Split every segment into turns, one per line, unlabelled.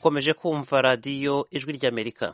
mukomeje kumva radiyo ijwi ry'Amerika.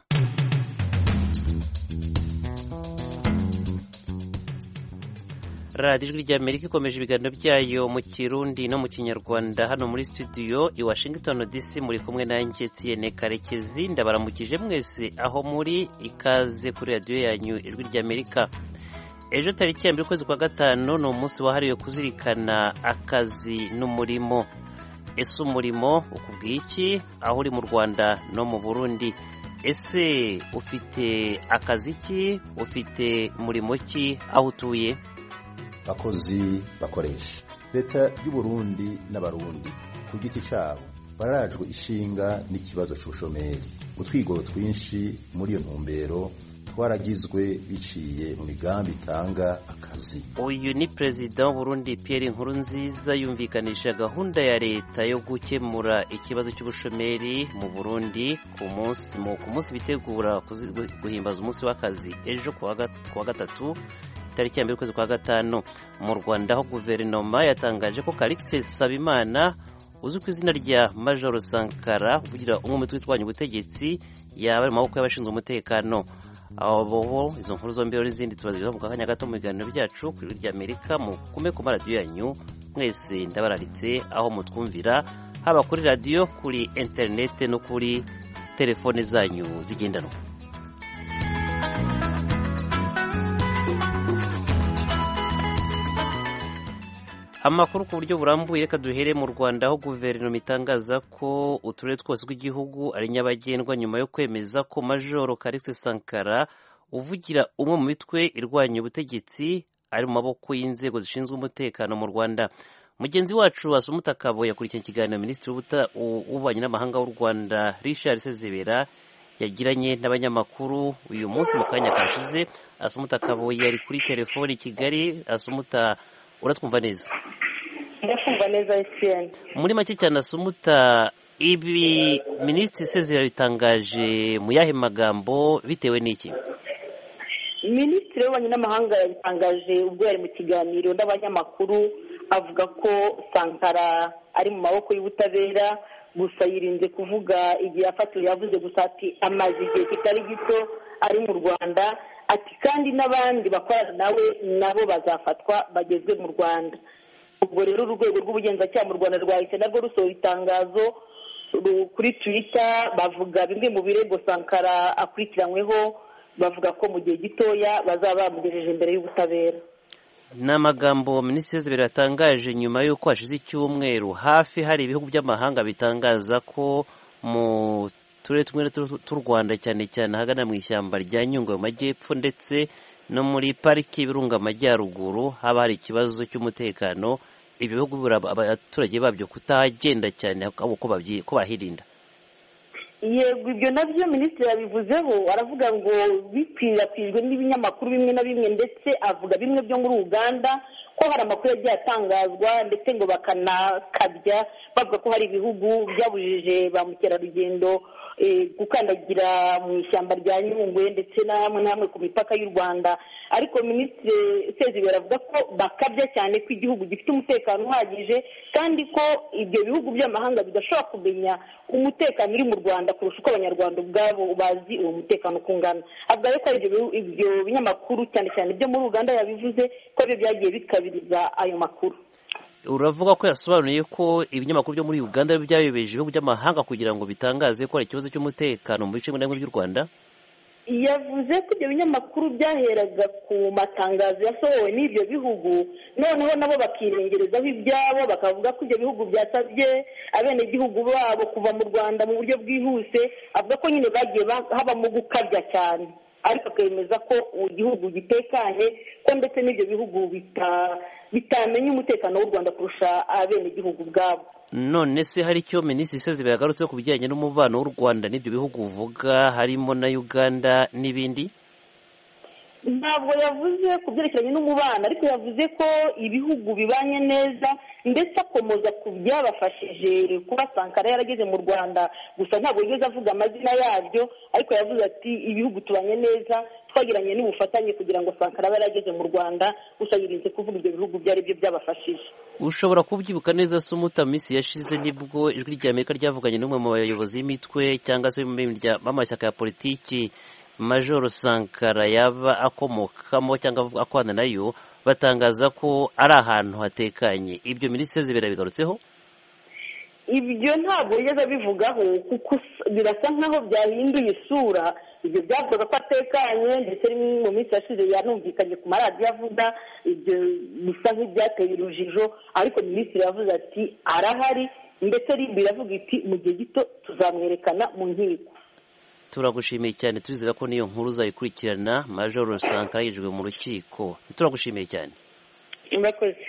radiyo ijwi ry'Amerika ikomeje ibiganiro byayo mu Kirundi no mu Kinyarwanda. Hano muri studio i Washington DC muri kumwe nanjye Etienne Karekezi. Ndabaramukije mwese aho muri, ikaze kuri radiyo yanyu ijwi ry'Amerika. Ejo tariki ya 2 kwezi kwa gatanu ni umunsi wahariwe kuzirikana akazi n'umurimo. Ese umurimo ukubwiye iki aho uri mu Rwanda no mu Burundi? Ese ufite akazi ki? Ufite umurimo ki aho utuye?
Bakozi bakoresha leta y'u Burundi n'abarundi ku giti cyabo barajwe ishinga n'ikibazo cy'ubushomeri. Utwigoro twinshi muri iyo ntumbero twaragizwe biciye mu migambi itanga akazi.
Uyu ni Perezida w'u Burundi Pierre Nkurunziza yumvikanisha gahunda ya leta yo gukemura ikibazo cy'ubushomeri mu Burundi ku munsi bitegura guhimbaza umunsi w'akazi ejo kuwa gatatu tariki ya 2 kwezi kwa gatanu. Mu Rwanda aho guverinoma yatangaje ko Calixte Sabimana uzwi ku izina rya Major Sankara uvugira umwe mu twitwanya ubutegetsi yaba mu maboko y'abashinzwe umutekano. Abo izo nkuru zombi n'izindi tubazigaho mu kanya gato mu biganiro byacu kuri ry'Amerika. Mukume ku maradiyo yanyu mwese ndabararitse aho mutwumvira, haba kuri radiyo, kuri interinete no kuri telefone zanyu zigendanwa. Amakuru ku buryo burambuye, reka duhere mu Rwanda aho guverinoma itangaza ko uturere twose tw'igihugu ari nyabagendwa nyuma yo kwemeza ko Major Calixte Sankara uvugira umwe mu mitwe irwanya ubutegetsi ari mu maboko y'inzego zishinzwe umutekano mu Rwanda. Mugenzi wacu Asumuta Kabo yakurikiye ikiganiro Minisitiri w'Ububanyi n'Amahanga w'u Rwanda Richard Sezibera yagiranye n'abanyamakuru uyu munsi mu kanya kashize. Asumuta Kabo yari kuri telefoni i Kigali. Asumuta, uratwumva neza?
Ndakumva neza Etienne.
Muri make cyane Asumuta, ibi Minisitiri Sezibera bitangaje mu yahe magambo bitewe n'iki?
Minisitiri w'Ububanyi n'Amahanga yabitangaje ubwo yari mu kiganiro n'abanyamakuru, avuga ko Sankara ari mu maboko y'ubutabera, gusa yirinze kuvuga igihe afatiwe. Yavuze gusa ati amaze igihe kitari gito ari mu Rwanda, ati kandi n'abandi bakorana nawe nabo bazafatwa bagezwe mu Rwanda. Ubwo rero urwego rw'ubugenzacyaha mu Rwanda rwahise narwo rusohora itangazo kuri Twitter, bavuga bimwe mu birego Sankara akurikiranyweho, bavuga ko mu gihe gitoya bazaba bamugejeje imbere y'ubutabera.
Ni amagambo Minisitiri Sezibera yatangaje nyuma y'uko hashize icyumweru hafi hari ibihugu by'amahanga bitangaza ko mu turere tumwe tw'u Rwanda cyane cyane ahagana mu ishyamba rya Nyungwe mu majyepfo ndetse no muri pariki y'Ibirunga Amajyaruguru haba hari ikibazo cy'umutekano. Ibi bihugu abaturage babyo kutagenda cyane ko bahirinda.
Yego, ibyo nabyo Minisitiri yabivuzeho, aravuga ngo bikwirakwijwe n'ibinyamakuru bimwe na bimwe, ndetse avuga bimwe byo muri Uganda ko hari amakuru yagiye atangazwa ndetse ngo bakanakabya bavuga ko hari ibihugu byabujije ba mukerarugendo gukandagira mu ishyamba rya Nyungwe ndetse na hamwe ku mipaka y'u Rwanda. Ariko Minisitiri Sezibera avuga ko bakabya cyane ko igihugu gifite umutekano uhagije kandi ko ibyo bihugu by'amahanga bidashobora kumenya umutekano uri mu Rwanda kurusha uko abanyarwanda ubwabo bazi uwo mutekano kungana. Avuga ko ibyo binyamakuru cyane cyane byo muri Uganda yabivuze ko byo byagiye bikabiriza ayo makuru.
Uravuga ko yasobanuye ko ibinyamakuru byo muri Uganda byayobeje ibihugu by'amahanga kugira ngo bitangaze ko hari ikibazo cy'umutekano mu bice bimwe by'u Rwanda?
Yavuze ko ibyo binyamakuru byaheraga ku matangazo yasohowe n'ibyo bihugu, noneho nabo bakirengerezaho ibyabo bakavuga ko ibyo bihugu byasabye abenegihugu babo kuva mu Rwanda mu buryo bwihuse. Avuga ko nyine bagiye habamo gukabya cyane, ariko akemeza ko igihugu gitekanye, ko ndetse n'ibyo bihugu bitamenya umutekano w'u Rwanda kurusha abenegihugu ubwabo.
None se hari icyo Minisitiri Sezibera yagarutse ku bijyanye n'umubano w'u Rwanda n'ibyo bihugu uvuga harimo na Uganda n'ibindi?
ntabwo yavuze ku byerekeranye n'umubano, ariko yavuze ko ibihugu bibanye neza, ndetse akomoza ku byabafashije kuba Sankara yarageze mu Rwanda. Gusa ntabwo yigeze avuga amazina yabyo, ariko yavuze ati ibihugu tubanye neza, twagiranye n'ubufatanye kugira ngo Sankara abe yarageze mu Rwanda. Gusa yirinze kuvuga ibyo bihugu ibyo ari byo byabafashije.
Ushobora kubyibuka neza se minsi yashize nibwo ijwi ry'Amerika ryavuganye n'umwe mu bayobozi b'imitwe cyangwa se b'amashyaka ya politiki Major Sankara yaba akomokamo cyangwa akwana nayo, batangaza ko ari ahantu hatekanye. Ibyo Minisitiri birabigarutseho?
Ibyo ntabwo yigeze abivugaho, kuko birasa nkaho byahinduye isura. Ibyo byavuga ko atekanye, ndetse mu minsi yashize yanumvikanye ku maradiyo avuga ibyo bisa nk'ibyateye urujijo, ariko Minisitiri yavuze ati arahari, ndetse biravuga iti mu gihe gito tuzamwerekana mu nkiko.
Turagushimiye cyane, tuzira ko niyo nkuru uzayikurikirana. Major Sankara yijwe mu rukiko. Turagushimiye cyane.
Murakoze.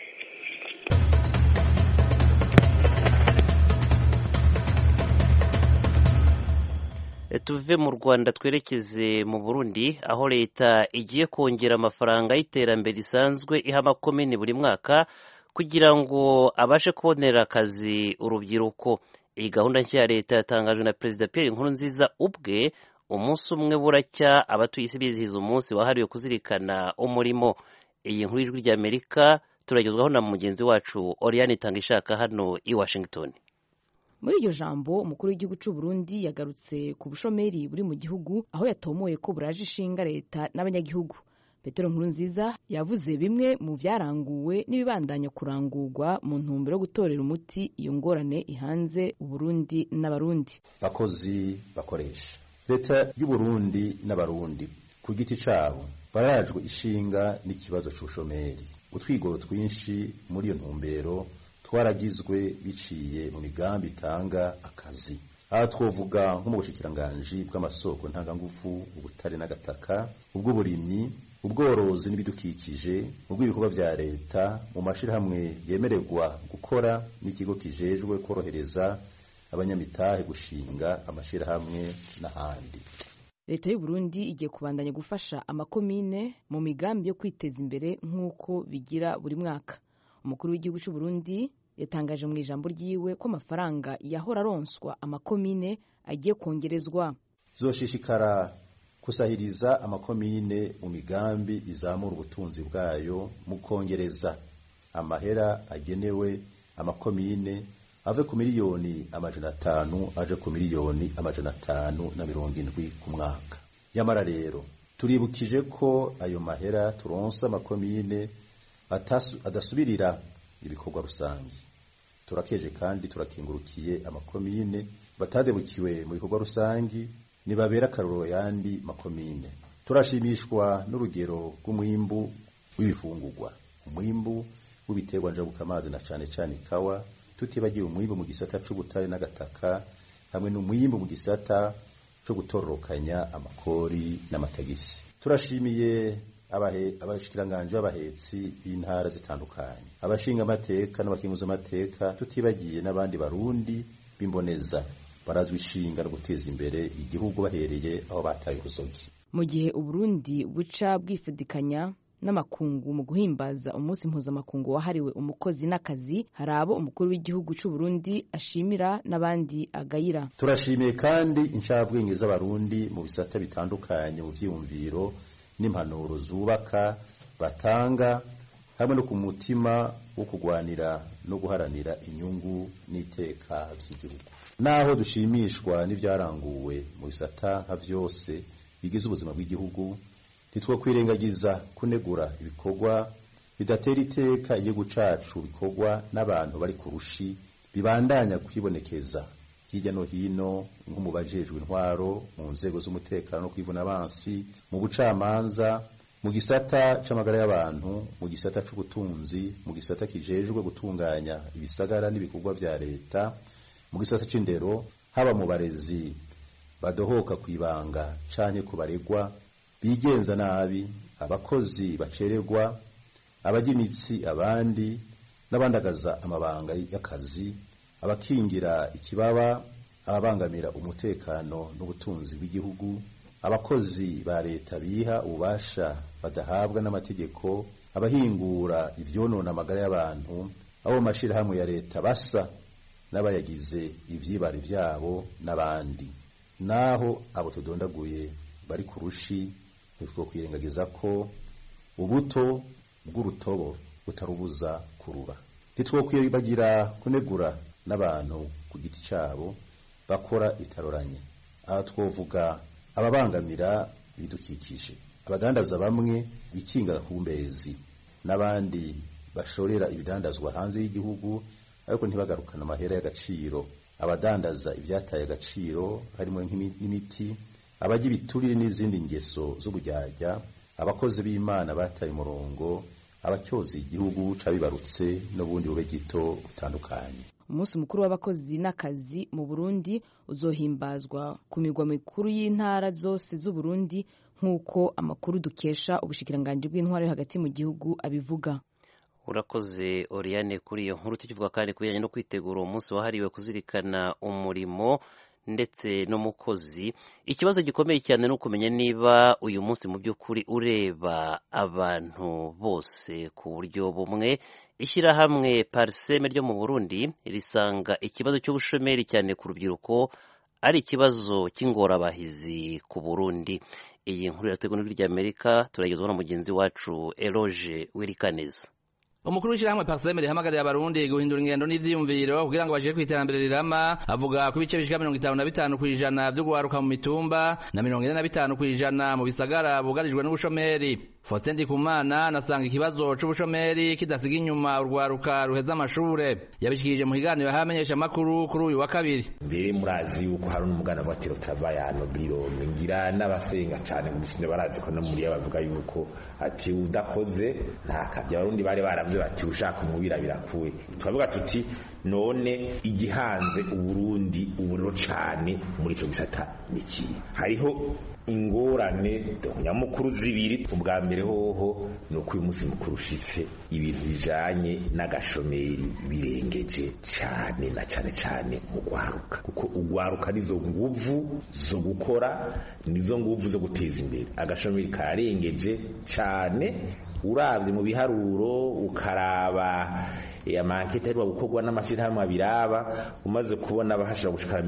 Tuve mu Rwanda twerekeze mu Burundi, aho leta igiye kongera amafaranga y'iterambere risanzwe iha amakomini buri mwaka kugira ngo abashe kubonera akazi urubyiruko. Iyi gahunda nshya ya leta yatangajwe na Perezida Pierre Nkurunziza ubwe umunsi umwe buracya abatuye isi bizihiza umunsi wahariwe kuzirikana umurimo. Iyi nkuru y'ijwi ry'Amerika turagezwaho na mugenzi wacu Oriane Tangishaka hano i Washington.
Muri iryo jambo umukuru w'igihugu cy'u Burundi yagarutse ku bushomeri buri mu gihugu, aho yatomoye ko buraje ishinga leta n'abanyagihugu. Petero Nkurunziza yavuze bimwe mu byaranguwe n'ibibandanya kurangurwa mu ntumbero yo gutorera umuti iyo ngorane ihanze Uburundi n'abarundi.
Bakozi bakoresha leta y'u Burundi n'abarundi ku giti cyabo barajwe ishinga n'ikibazo cy'ubushomeri. Utwigoro twinshi muri iyo ntumbero twaragizwe biciye mu migambi itanga akazi. Aha twovuga nko mu bushikiranganji bw'amasoko ntangangufu, ubutare n'agataka, ubw'uburimyi, ubworozi n'ibidukikije, ubw'ibikorwa vya leta, mu mashirahamwe yemererwa gukora n'ikigo kijejwe korohereza abanyamitahe gushinga amashirahamwe n'ahandi.
Leta y'u Burundi igiye kubandanya gufasha amakomine mu migambi yo kwiteza imbere nk'uko bigira buri mwaka. Umukuru w'igihugu cy'u Burundi yatangaje mu ijambo ryiwe ko amafaranga yahora aronswa amakomine agiye kongerezwa.
Zoshishikara kusahiriza amakomine mu migambi izamura ubutunzi bwayo mu kongereza amahera agenewe amakomine ave ku miliyoni 500 aje ku miliyoni 570 ku mwaka. Yamara rero turibukije ko ayo mahera turonsa amakomine adasubirira ibikorwa rusangi. Turakeje kandi turakingurukiye amakomine batadebukiwe mu bikorwa rusangi nibabera akaroro yandi makomine. Turashimishwa n'urugero rw'umwimbu w'ibifungurwa, umwimbu w'ibiterwa njabukamazi na cane cane ikawa, tutibagiye umwimbu mu gisata c'ubutare n'agataka, hamwe n'umwimbu mu gisata co gutororokanya amakori n'amatagisi. Turashimiye abashikiranganje b'abahetsi b'intara zitandukanye, abashinga amateka n'abakinguza amateka, tutibagiye n'abandi barundi bimboneza barazwi ishinga no guteza imbere igihugu bahereye aho bataye uruzogi.
Mu gihe Uburundi buca bwifedikanya n'amakungu mu guhimbaza umunsi mpuzamakungu wahariwe umukozi n'akazi, hari abo umukuru w'igihugu cy'u Burundi ashimira n'abandi agayira.
Turashimiye kandi inshabwenge z'abarundi mu bisata bitandukanye mu vyiyumviro n'impanuro zubaka batanga, hamwe no ku mutima wo kugwanira no guharanira inyungu n'iteka by'igihugu. Naho dushimishwa n'ivyaranguwe mu bisata nka vyose bigize ubuzima bw'igihugu, nitwo kwirengagiza kunegura ibikorwa bidatera iteka igihugu cacu, bikorwa n'abantu bari kurushi bibandanya kwibonekeza hirya no hino, nko mu bajejwe intwaro, mu nzego z'umutekano no kwivuna abansi, mu bucamanza, mu gisata c'amagara y'abantu, mu gisata c'ubutunzi, mu gisata kijejwe gutunganya ibisagara n'ibikorwa vya leta, mu gisata c'indero, haba mu barezi badohoka kwibanga canke kubaregwa bigenza nabi, abakozi bacererwa, abagimitsi abandi n'abandagaza amabanga y'akazi, abakingira ikibaba, ababangamira umutekano n'ubutunzi bw'igihugu, abakozi ba leta biha ububasha badahabwa n'amategeko, abahingura ivyonona amagara y'abantu, abo mashirahamwe ya leta basa n'abayagize ivyibare vyabo n'abandi. Naho abo tudondaguye bari kurushi, nitwo kwirengagiza ko ubuto bw'urutobo butarubuza kuruba. Nitwo kwibagira kunegura n'abantu ku giti cabo bakora bitaroranye. Aha twovuga ababangamira ibidukikije, abadandaza bamwe bikinga kumbezi, n'abandi bashorera ibidandazwa hanze y'igihugu ariko ntibagarukana amahera y'agaciro, abadandaza ivyataye agaciro harimo n'imiti, abagira ibiturire n'izindi ngeso z'ubujyajya, abakozi b'Imana bataye umurongo, abacyozi igihugu cabibarutse n'ubundi bube gito butandukanye.
Umunsi mukuru w'abakozi n'akazi mu Burundi uzohimbazwa ku migwa mikuru y'intara zose z'u Burundi nk'uko amakuru dukesha ubushikiranganje bw'intwaro hagati mu gihugu abivuga.
Urakoze Oriane kuri iyo nkuru. Tukivuga kandi kubijanye no kwitegura umunsi wahariwe kuzirikana umurimo ndetse n'umukozi, ikibazo gikomeye cyane no kumenya niba uyu munsi mu by'ukuri ureba abantu bose ku buryo bumwe. Ishyirahamwe Parseme ryo mu Burundi risanga ikibazo cy'ubushomeri cyane ku rubyiruko ari ikibazo cy'ingorabahizi ku Burundi. Iyi nkuru irategwa n'ijwi ry'Amerika, turagezwa na mugenzi wacu Eloge Wirikaneza.
Umukuru w'ishyirahamwe Parseme rihamagarira abarundi guhindura ingendo n'ivyiyumviro kugira ngo bashike kw'iterambere rirama. Avuga ku bice bishika 55% vyo guharuka mu mitumba na 45% mu bisagara bugarijwe n'ubushomeri. Faustin Ndikumana anasanga ikibazo c'ubushomeri kidasiga inyuma urwaruka ruheza amashure. Yabishikirije mu kiganiro hamenyesha makuru kuri uyu wa kabiri.
Mbere murazi yuko hari n'umugana vatiro travayano biro ngira n'abasenga cyane mu barazi ko no muri bavuga yuko ati udakoze nta kavya. Abarundi bari baravye bati ushaka umubira birakuwe. Twavuga tuti none igihanze Uburundi uburiro cyane muri ico gisata niki. Hariho ingorane nyamukuru zibiri. Ubwa mbere hoho nuko uyu munsi mukuru ushitse ibintu bijanye n'agashomeri birengeje cyane na cyane mu gwaruka, kuko ugwaruka nizo nguvu zo gukora, nizo nguvu zo guteza imbere. Agashomeri karengeje cyane uravye mu biharuro, ukaraba amankete ariko gukorwa n'amashirahamwe abiraba, umaze kubona bahashira gushikara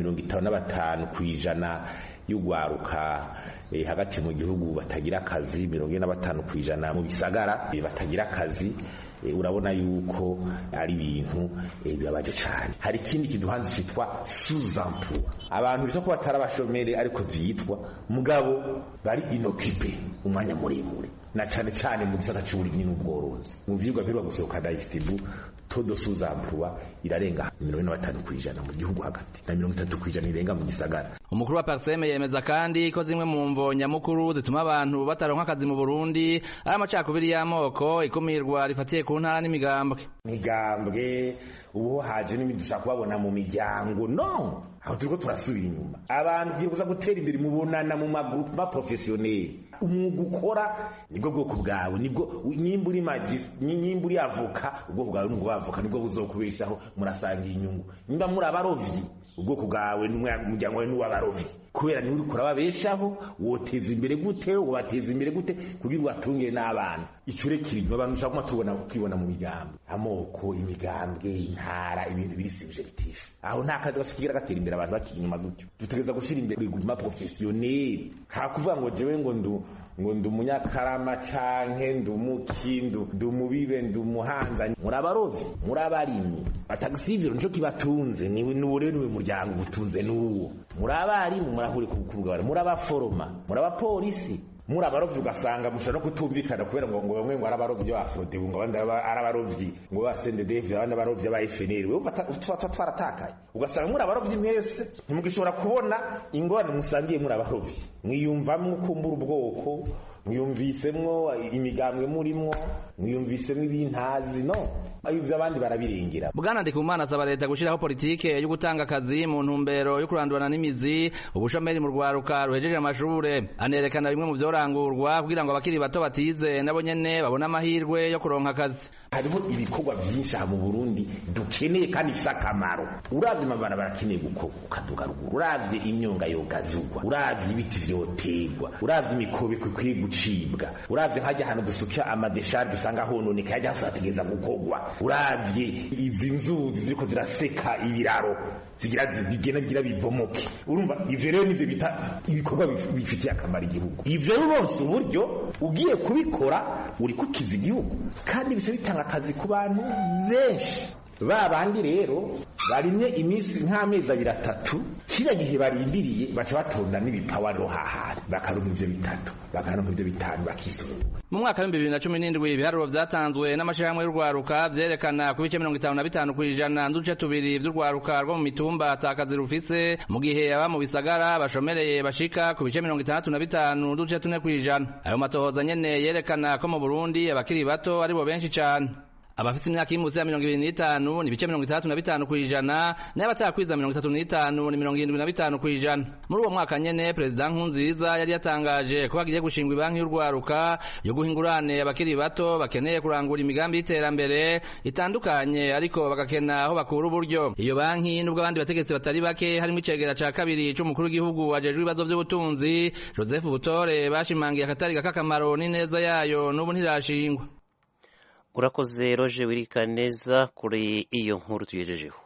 55% y'ugwaruka hagati mu gihugu batagira akazi, 45% mu bisagara batagira akazi. Urabona yuko ari ibintu bibabaje cyane. Hari ikindi kiduhanze cyitwa sous-emploi, abantu bisho ko batarabashomere ariko vyitwa mugabo bari inoccupé umwanya muremure, na cyane mu gisata cy'uburimyi n'ubworozi. Mu vyigwa birwa gusohoka daistibu todo sous-emploi irarenga 45% mu gihugu hagati na 30% irenga mu gisagara.
Umukuru wa Parseme yemeza kandi ko zimwe mu mvo nyamukuru zituma abantu bataronka akazi mu Burundi ari amacakubiri y'amoko, ikumirwa rifatiye ku ntara n'imigambwe.
Migambwe ubu haje n'ibidusha kubabona mu miryango, no aho turiko turasubira inyuma. Abantu byibuza gutera imbere mu bonana mu magroupe ma professionnel. Umwuga ukora nibwo bwoko bwawe, nibwo nyimburi magis nyimburi avoka, ubwoko bwawe n'ubwo bavoka nibwo buzokubeshaho. Murasanga inyungu nimba muri abarovyi, ubwoko bwawe n'umuryango wawe n'uwabarovyi, kubera ni uri kurababeshaho. Woteza imbere gute? Ubateza imbere gute kugira watungire n'abana? Icurekirije abantu ushaka tubona kwibona mu migambo, amoko, imigambwe, intara, ibintu biri subjectif. Aho nta kazi gasigira gatera imbere abantu bakinyuma gutyo. Dutegeza gushira imbere guma professionnel, hakuvuga ngo jewe ngo ndu munyakarama canke ndu mubibe ndu muhanza. Murabarovyi, murabarimyi, atagisiviro nico kibatunze, ni n'uburere mu muryango butunze n'uwo. Murabari murahuri kukurugara, murabaforoma, murabapolisi, murabarovyi. Ugasanga mushaka no kutumvikana kubera ngo bamwe ngo arabarovyi ba Frode, ngo abandi arabarovyi ngo ba CNDD, abandi abarovyi ba FNL. We twaratakaye. Ugasanga murabarovyi mwese ntimugishobora kubona ingorane musangiye. Murabarovyi mwiyumvamwe kumbura ubwoko, mwiyumvisemwo imigambwe murimwo mwiyumvisemwo ibintazi no ibyo abandi barabirengera.
Bwana Ndikumana asaba leta gushiraho politike yo gutanga akazi mu ntumbero yo kurandurana n'imizi ubushomeri mu rwaruka ruhejeje amashure. Anerekana bimwe mu vyorangurwa kugira ngo abakiri bato batize nabo nyene babone amahirwe yo kuronka akazi.
Harimo ibikorwa byinshi mu Burundi dukeneye kandi bifite akamaro. Uravye amabarabara akeneye gukorwa ukaduga ruguru, uravye imyonga yogazugwa, uravye ibiti vyoterwa, uravye imikobeko ikwiye gucibwa, uravye nkajya hano dusuka amadesharge dusanga hononeka hajya hasategeza gukorwa, uravye izi nzuzi ziriko ziraseka ibiraro zigira bigira bibomoke. Urumva ivyo rero nivyo bita ibikorwa bifitiye akamaro igihugu. Ivyo rwose uburyo ugiye kubikora uri kukiza igihugu kandi bice bitanga akazi ku bantu benshi. Babandi rero barimye iminsi nk'amezi 3 kira gihe barindiriye baca batonda n'ibipawaro hahari bakaronka ivyo 3 bakaronka ivyo 5 bakisura.
Mu mwaka wa 2017 ibiharuro vyatanzwe n'amashirahamwe y'urwaruka vyerekana ku bice 55% nduce tubiri vy'urwaruka rwo mu mitumba atakazi rufise mu gihe aba mu bisagara bashomereye bashika ku bice 65 nduce 4%. Ayo matohoza nyene yerekana ko mu Burundi abakiri bato ari bo benshi cane. Abafite imyaka y'impunzi ya 25 ni bice 65%, n'abatakwiza 35 ni 75%. Muri uwo mwaka nyene President Nkurunziza yari yatangaje ko bagiye gushingwa banki y'urwaruka yo guhingurane abakiri bato bakeneye kurangura imigambi y'iterambere itandukanye ariko bagakena aho bakura uburyo. Iyo banki nubwo abandi bategetsi batari bake harimo icegera ca kabiri c'umukuru w'igihugu ajejwe ibibazo by'ubutunzi Joseph Butore bashimangiye akatari gakakamaro n'ineza yayo n'ubu ntirashingwa.
Urakoze Roger Wirikaneza kuri iyo nkuru tugejejeho.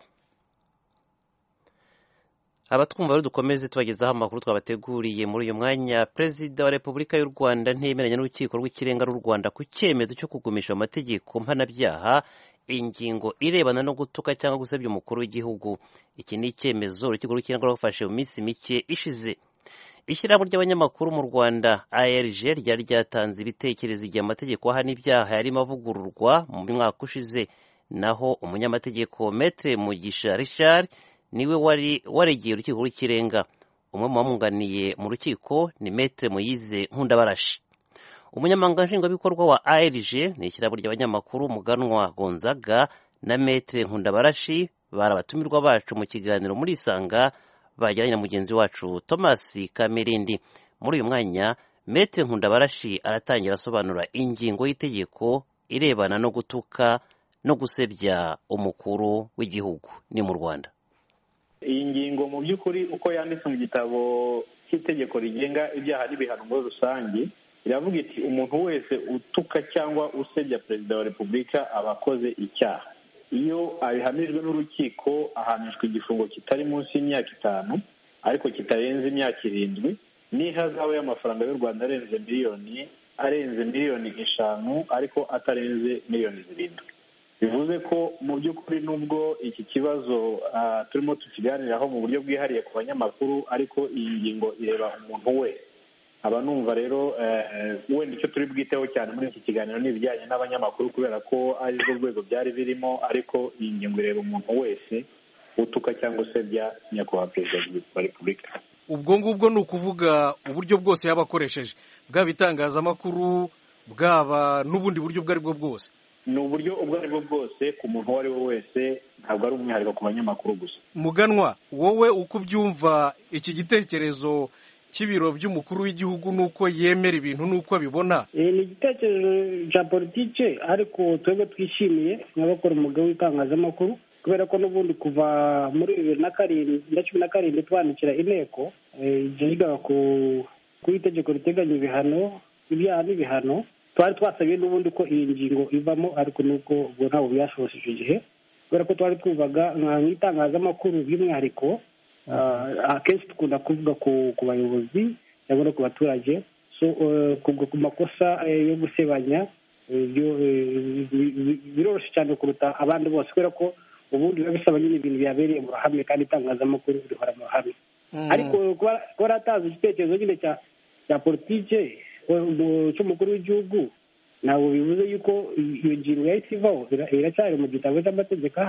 Abatwumva rero dukomeze tubagezaho amakuru twabateguriye muri uyu mwanya. Perezida wa Repubulika y'u Rwanda ntemeranya n'urukiko rw'ikirenga rw'u Rwanda ku cyemezo cyo kugumisha amategeko mpanabyaha ingingo irebana no gutuka cyangwa gusebya umukuru w'igihugu. Iki ni icyemezo urukiko rw'ikirenga rwafashe mu minsi mike ishize. Ishyirahamwe ry'abanyamakuru mu Rwanda ARG ryari ryatanze ibitekerezo igihe amategeko ahana ibyaha yarimo avugururwa mu mwaka ushize, naho umunyamategeko Maître Mugisha Richard niwe wari waregeye urukiko rw'ikirenga. Umwe mu bamwunganiye mu rukiko ni Maître Moise Nkundabarashi. Umunyamabanga nshingwabikorwa wa ARG ni ishyirahamwe ry'abanyamakuru Muganwa Gonzaga na Maître Nkundabarashi barabatumirwa bacu mu kiganiro muri Isanga bajyanye na mugenzi wacu Thomas Kamirindi. Muri uyu mwanya Maître Nkundabarashi aratangira asobanura ingingo y'itegeko irebana no gutuka no gusebya umukuru w'igihugu ni mu Rwanda.
Iyi ngingo mu by'ukuri uko yanditse mu gitabo cy'itegeko rigenga ibyaha n'ibihano muri rusange iravuga iti umuntu wese utuka cyangwa usebya perezida wa repubulika aba akoze icyaha. Iyo abihamijwe n'urukiko ahanishwa igifungo kitari munsi y'imyaka 5 ariko kitarenze imyaka 7 n'ihazabu y'amafaranga y'u Rwanda arenze miliyoni 5 ariko atarenze miliyoni 7. Bivuze ko mu by'ukuri nubwo iki kibazo turimo tukiganiraho mu buryo bwihariye ku banyamakuru ariko iyi ngingo ireba umuntu wese. Aba numva rero wenda icyo turi bwiteho cyane muri iki kiganiro ni ibijyanye n'abanyamakuru kubera ko ari rwo rwego byari birimo, ariko iyi ngingo ireba umuntu wese utuka cyangwa se bya nyakubahwa perezida wa repubulika.
Ubwo ngubwo ni ukuvuga uburyo bwose yaba akoresheje, bwaba itangazamakuru bwaba n'ubundi buryo ubwo ari bwo bwose.
Ni uburyo ubwo ari bwo bwose ku muntu uwo ari we wese, ntabwo ari umwihariko ku banyamakuru gusa.
Muganwa, wowe uko ubyumva iki gitekerezo cy'ibiro by'umukuru w'igihugu nuko yemera ibintu nuko abibona?
Ni igitekerezo cya politike ariko twebwe twishimiye nk'abakora umwuga w'itangazamakuru kubera ko n'ubundi kuva muri 2017 twandikira inteko yigaga ku itegeko riteganya ibihano ibyaha n'ibihano, twari twasabiye n'ubundi ko iyi ngingo ivamo, ariko nuko ubwo ntabwo byashobotse icyo gihe kubera ko twari twubaga nk'itangazamakuru by'umwihariko akenshi dukunda kuvuga ku bayobozi cyangwa no ku baturage, ku makosa yo gusebanya biroroshye cyane kuruta abandi bose kubera ko ubundi biba bisaba nyine ibintu byabereye mu ruhame kandi itangazamakuru rihora mu ruhame. Ariko kuba ratazi igitekerezo nyine cya politike cy'umukuru w'igihugu ntabwo bivuze yuko iyo ngingo yahise ivaho, iracyari mu gitabo cy'amategeko ahana.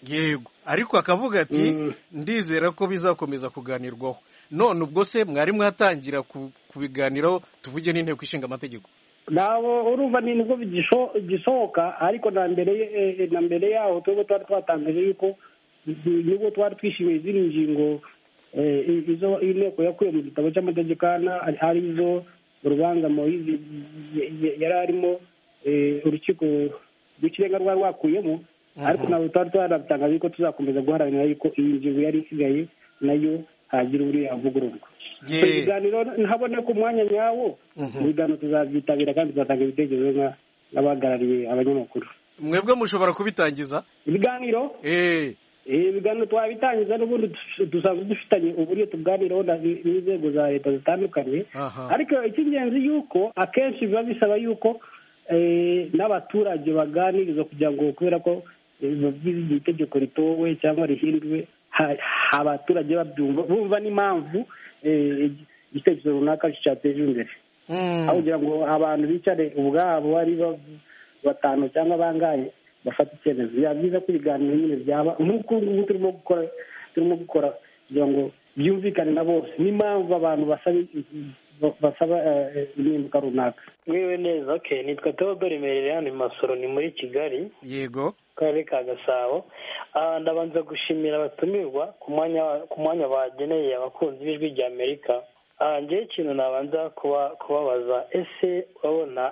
yego ariko akavuga ati ndizera ko bizakomeza kuganirwaho. None ubwo se mwari mwatangira kubiganiraho tuvuge n'inteko ishinga amategeko?
nabo urumva ni nibwo gisohoka, ariko na mbere yaho twebwe twari twatangaje yuko nibwo twari twishimiye izindi ngingo izo inteko yakuye mu gitabo cy'amategeko ari zo urubanza Moise yari arimo urukiko rw'ikirenga rwari rwakuyemo, ariko ntabwo twari twaratangaje ko tuzakomeza guharanira yuko iyi ngingo yari isigaye nayo hagira uri avugururwa. Ibiganiro ntabona ko umwanya nyawo ibiganiro tuzabyitabira kandi tuzatanga ibitekerezo n'abahagarariye abanyamakuru.
Mwebwe mushobora kubitangiza
ibiganiro? Ibiganiro twabitangiza n'ubundi dusanzwe dufitanye uburyo tuganiraho n'inzego za leta zitandukanye, ariko icy'ingenzi yuko akenshi biba bisaba yuko n'abaturage baganiriza kugira ngo, kubera ko itegeko ritowe cyangwa rihinduwe abaturage babyumva bumva n'impamvu igitekerezo runaka cyateje imbere, aho kugira ngo abantu bicare ubwabo ari batanu cyangwa bangaye bafata icyemezo. Biba byiza ko ibiganiro nyine byaba nk'uko ngubu turimo gukora kugira ngo byumvikane na bose n'impamvu abantu basaba impinduka runaka.
Mwiwe neza. Nitwa Theodore Mererane Masoro, ni muri Kigali.
Yego.
Karere ka Gasabo. Ndabanza gushimira abatumirwa ku mwanya bageneye abakunzi b'ijwi rya Amerika. Njyewe ikintu nabanza kubabaza, ese urabona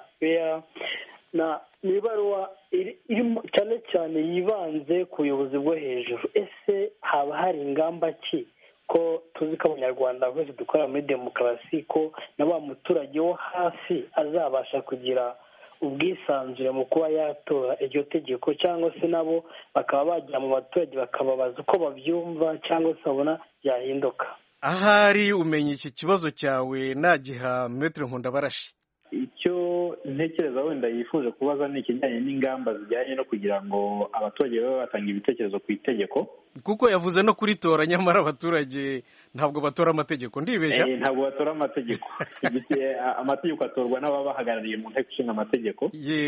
ni ibaruwa irimo cyane cyane yibanze ku buyobozi bwo hejuru, ese haba hari ingamba ki? Ko tuzi ko abanyarwanda bose dukora muri demokarasi, ko na wa muturage wo hasi azabasha kugira ubwisanzure mu kuba yatora iryo tegeko, cyangwa se nabo bakaba bajya mu baturage bakababaza uko babyumva cyangwa se babona byahinduka.
Ahari umenya iki kibazo cyawe nagiha Maître Nkundabarashi.
Icyo ntekereza wenda yifuje kubaza ni ikijyanye n'ingamba zijyanye no kugira ngo abaturage babe batanga ibitekerezo ku itegeko,
kuko yavuze no kuritora, nyamara abaturage ntabwo batora amategeko. Ndibeshya?
Ntabwo batora amategeko. Amategeko atorwa n'ababahagarariye mu nteko ishinga amategeko.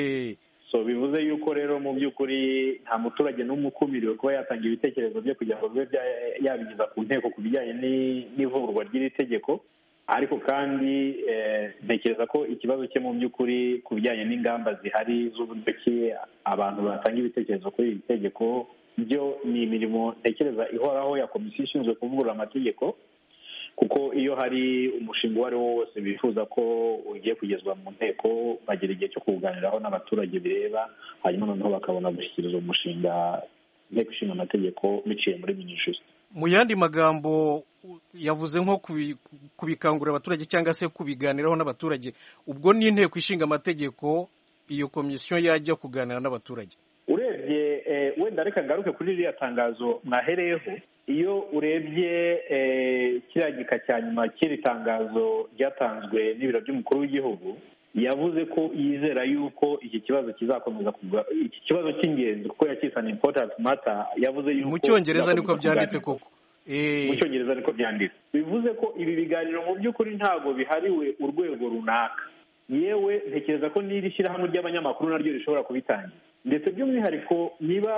So bivuze yuko rero mu by'ukuri nta muturage n'umwe ukumiriwe kuba yatanga ibitekerezo bye kugira ngo bibe yabigeza ku nteko ku bijyanye n'ivugururwa ry'iri tegeko. Ariko kandi ntekereza ko ikibazo cye mu by'ukuri ku bijyanye n'ingamba zihari z'uburyo ki abantu batanga ibitekerezo kuri iri tegeko, byo ni imirimo ntekereza ihoraho ya komisiyo ishinzwe kuvugurura amategeko, kuko iyo hari umushinga uwo ari wo wose bifuza ko ugiye kugezwa mu nteko, bagera igihe cyo kuwuganiraho n'abaturage bireba, hanyuma noneho bakabona gushyikiriza umushinga inteko ishinga amategeko biciye muri minisitiri.
Mu yandi magambo yavuze nko kubikangurira abaturage cyangwa se kubiganiraho n'abaturage. Ubwo ni inteko ishinga amategeko iyo komisiyo yajya kuganira n'abaturage.
Urebye wenda reka ngaruke kuri ririya tangazo mwahereyeho. Iyo urebye kiriya gika cya nyuma cy'iri tangazo ryatanzwe n'ibiro by'umukuru w'igihugu, yavuze ko yizera yuko iki kibazo kizakomeza kugwa, iki kibazo cy'ingenzi kuko yakise an important matter. Yavuze yuko
mu Cyongereza niko byanditse koko.
Mu Cyongereza niko byanditse. Bivuze ko ibi biganiro mu by'ukuri ntabwo bihariwe urwego runaka. Yewe ntekereza ko n'iri shyirahamwe ry'abanyamakuru naryo rishobora kubitangira, ndetse by'umwihariko niba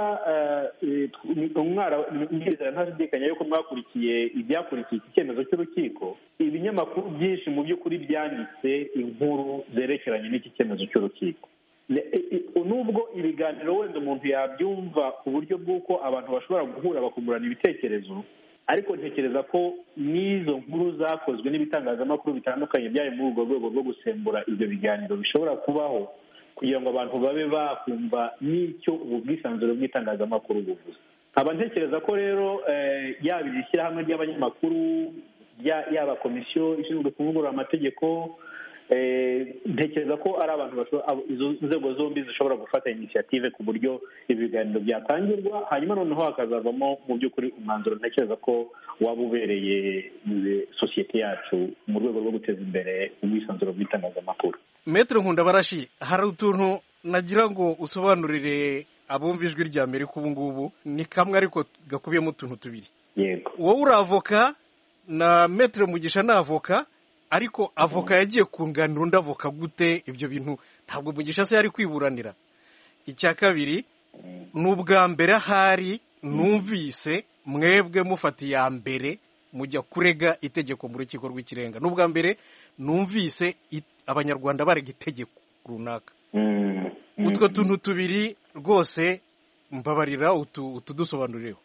mwizera ntashidikanya yuko mwakurikiye ibyakurikiye iki cyemezo cy'urukiko, ibinyamakuru byinshi mu by'ukuri byanditse inkuru zerekeranye n'iki cyemezo cy'urukiko. Nubwo ibiganiro wenda umuntu yabyumva ku buryo bw'uko abantu bashobora guhura bakungurana ibitekerezo, ariko ntekereza ko n'izo nkuru zakozwe n'ibitangazamakuru bitandukanye byari muri urwo rwego rwo gusembura ibyo biganiro bishobora kubaho, kugira ngo abantu babe bakumva n'icyo ubu bwisanzure bw'itangazamakuru buvuze. Nkaba ntekereza ko rero yaba iri shyirahamwe ry'abanyamakuru, yaba komisiyo ishinzwe kuvugurura amategeko, ntekereza ko ari abantu izo nzego zombi zishobora gufata initiative ku buryo ibiganiro byatangirwa, hanyuma noneho hakazavamo mu by'ukuri umwanzuro ntekereza ko waba ubereye sosiyete yacu mu rwego rwo guteza imbere ubwisanzure bw'itangazamakuru.
Maître Nkundabarashi, hari utuntu nagira ngo usobanurire abumva ijwi rya Amerika ubu ngubu. Ni kamwe ariko gakubiyemo utuntu tubiri.
Yego.
Wowe uri avoka na Maître Mugisha ni avoka, ariko avoka yagiye kunganira undi avoka gute? Ibyo bintu ntabwo Mugisha se yari kwiburanira. Icya kabiri, ni ubwa mbere ahari numvise mwebwe mufata iya mbere mujya kurega itegeko mu rukiko rw'ikirenga n'ubwa mbere numvise abanyarwanda barega itegeko runaka. Utwo tuntu tubiri rwose mbabarira utudusobanurireho.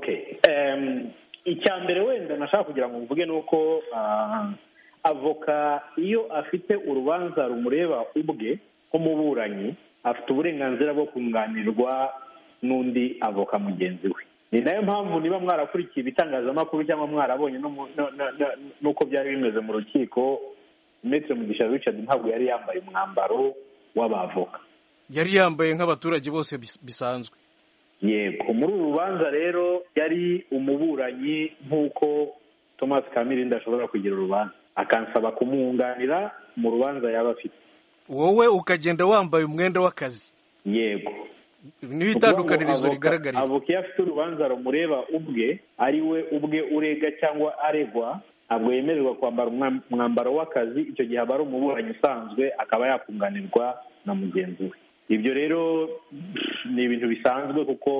Icya mbere wenda nashaka kugira ngo mvuge ni uko avoka iyo afite urubanza rumureba ubwe nk'umuburanyi afite uburenganzira bwo kunganirwa n'undi avoka mugenzi we. Ni nayo mpamvu niba mwarakurikiye ibitangazamakuru cyangwa mwarabonye n'uko byari bimeze mu rukiko, Maître Mugisha Richard ntabwo yari yambaye umwambaro w'abavoka,
yari yambaye nk'abaturage bose bisanzwe.
Yego, muri uru rubanza rero yari umuburanyi nk'uko Thomas Kamirindi ashobora kugira urubanza akansaba kumwunganira mu rubanza yaba afite.
Wowe ukagenda wambaye umwenda w'akazi.
Yego,
niho itandukanirizo rigaragarira.
Avoka iyo afite urubanza rumureba ubwe ari we ubwe urega cyangwa aregwa, ntabwo yemererwa kwambara umwambaro w'akazi. Icyo gihe aba ari umuburanyi usanzwe, akaba yakunganirwa na mugenzi we. Ibyo rero ni ibintu bisanzwe kuko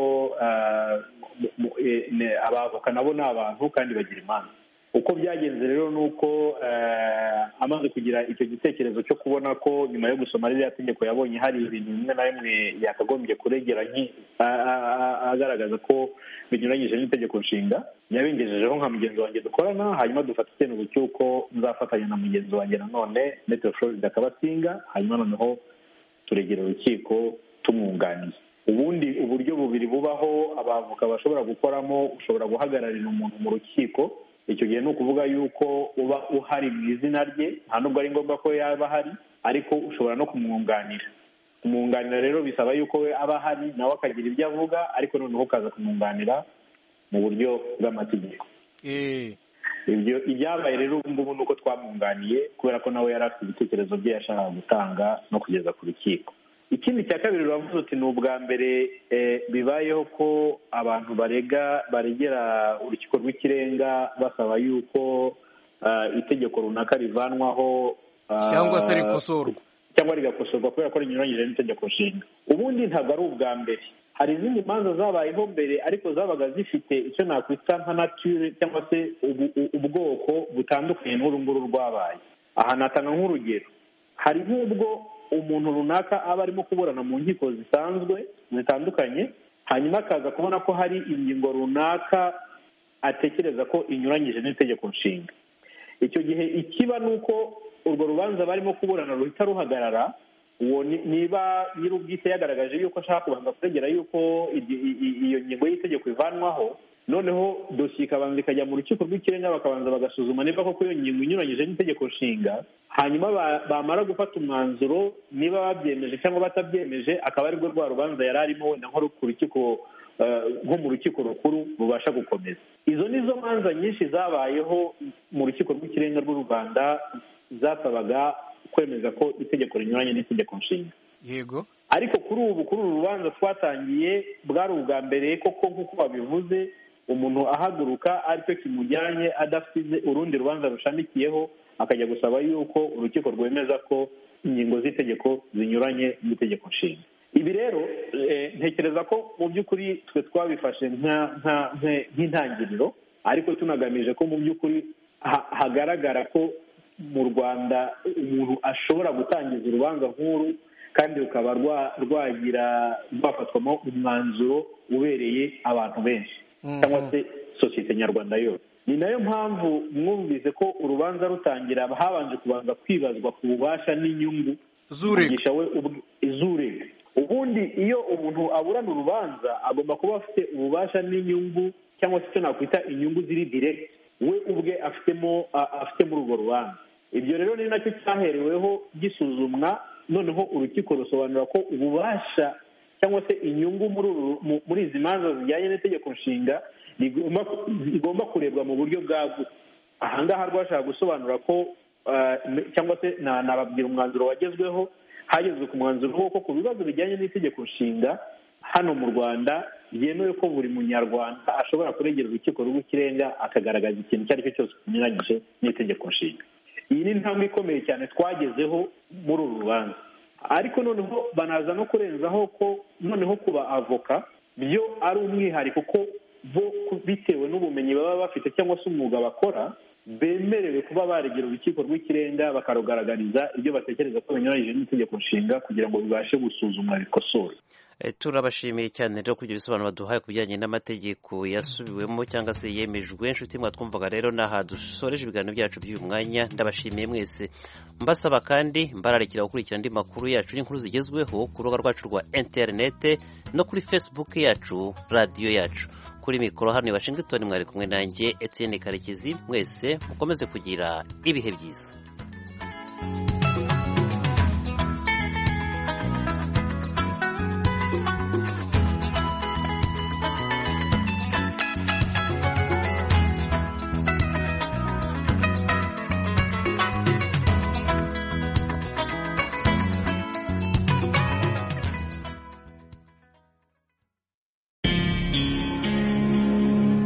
abavoka nabo ni abantu kandi bagira imanza. Uko byagenze rero ni uko amaze kugira icyo gitekerezo cyo kubona ko nyuma yo gusoma ririya tegeko yabonye hari ibintu bimwe na bimwe yakagombye kuregera agaragaza ko binyuranyije n'itegeko nshinga, yabingejejeho nka mugenzi wanjye dukorana, hanyuma dufata icyemezo cy'uko nzafatanya na mugenzi wanjye nanone Maître Florida Kabasinga, hanyuma noneho turegera urukiko tumwunganiye. Ubundi uburyo bubiri bubaho abavoka bashobora gukoramo, ushobora guhagararira umuntu mu rukiko. Icyo gihe ni ukuvuga yuko uba uhari mu izina rye, nta nubwo ari ngombwa ko yaba ahari, ariko ushobora no kumwunganira. Kumwunganira rero bisaba yuko we aba ahari nawe akagira ibyo avuga, ariko noneho ukaza kumwunganira mu buryo bw'amategeko. Ibyo ibyabaye rero ubu ngubu ni uko twamwunganiye kubera ko nawe yari afite ibitekerezo bye yashakaga gutanga no kugeza ku rukiko. Ikindi cya kabiri uravuze uti ni ubwa mbere bibayeho ko abantu baregera urukiko rw'ikirenga basaba yuko itegeko runaka rivanwaho
cyangwa se rikosorwa
cyangwa rigakosorwa kubera ko rinyuranyije n'itegeko nshinga. Ubundi ntabwo ari ubwa mbere, hari izindi manza zabayeho mbere ariko zabaga zifite icyo nakwita nka nature cyangwa se ubwoko butandukanye n'uru nguru rwabaye. Aha natanga nk'urugero, hari nk'ubwo umuntu runaka aba arimo kuburana mu nkiko zisanzwe zitandukanye, hanyuma akaza kubona ko hari ingingo runaka atekereza ko inyuranyije n'itegeko nshinga. Icyo gihe ikiba ni uko urwo rubanza barimo kuburana ruhita ruhagarara. Uwo niba nyir'ubwite yagaragaje yuko ashaka kubanza kuregera yuko iyo ngingo y'itegeko ivanwaho, noneho dosiye ikabanza ikajya mu rukiko rw'ikirenga bakabanza bagasuzuma niba koko iyo ngingo inyuranyije n'itegeko nshinga, hanyuma bamara gufata umwanzuro niba babyemeje cyangwa batabyemeje, akaba aribwo rwa rubanza yari arimo wenda nko mu rukiko rukuru rubasha gukomeza. Izo nizo manza nyinshi zabayeho mu rukiko rw'ikirenga rw'u Rwanda zasabaga kwemeza ko itegeko rinyuranye n'itegeko nshinga.
Yego,
ariko kuri uru rubanza twatangiye bwari ubwa mbere koko nk'uko babivuze, umuntu ahaguruka aricyo kimujyanye adafite urundi rubanza rushamikiyeho, akajya gusaba yuko urukiko rwemeza ko ingingo z'itegeko zinyuranye n'itegeko nshinga. Ibi rero ntekereza ko mu by'ukuri twe twabifashe nk'intangiriro, ariko tunagamije ko mu by'ukuri hagaragara ko mu Rwanda umuntu ashobora gutangiza urubanza nk'uru kandi rukaba rwafatwamo umwanzuro ubereye abantu benshi cyangwa se sosiyete nyarwanda yose. Ni nayo mpamvu mwumvise ko urubanza rutangira habanje kubanza kwibazwa ku bubasha n'inyungu z'urega. Ubundi iyo umuntu aburana urubanza agomba kuba afite ububasha n'inyungu cyangwa se icyo nakwita inyungu ziri direct we ubwe afite muri urwo rubanza. Ibyo rero ni nacyo cyahereweho gisuzumwa, noneho urukiko rusobanura ko ububasha cyangwa se inyungu muri izi manza zijyanye n'itegeko nshinga igomba kurebwa mu buryo bwagutse. Aha ngaha rwashaka gusobanura ko cyangwa se nababwira umwanzuro wagezweho, hagezwe ku mwanzuro w'uko ku bibazo bijyanye n'itegeko nshinga hano mu Rwanda byemewe ko buri munyarwanda ashobora kuregera urukiko rw'ikirenga akagaragaza ikintu icyo ari cyo cyose kinyuranyije n'itegeko nshinga. Iyi ni intambwe ikomeye cyane twagezeho muri uru rubanza, ariko noneho banaza no kurenzaho ko noneho kuba avoka byo ari umwihariko ko bo bitewe n'ubumenyi baba bafite cyangwa se umwuga bakora bemerewe kuba baregera urukiko rw'ikirenga bakarugaragariza ibyo batekereza ko binyuranyije n'itegeko nshinga kugira ngo bibashe gusuzumwa bikosore.
Turabashimiye cyane rero kugira ibisobanuro baduhaye ku bijyanye n'amategeko yasubiwemo cyangwa se yemejwe. Inshuti mwatwumvaga rero n'aha dusoreje ibiganiro byacu by'uyu mwanya. Ndabashimiye mwese, mbasaba kandi mbararikira gukurikira andi makuru yacu n'inkuru zigezweho ku rubuga rwacu rwa interinete no kuri Facebook yacu, radiyo yacu. Kuri mikoro hano i Washington mwari kumwe nanjye Etienne Karekezi. Mwese mukomeze kugira ibihe byiza.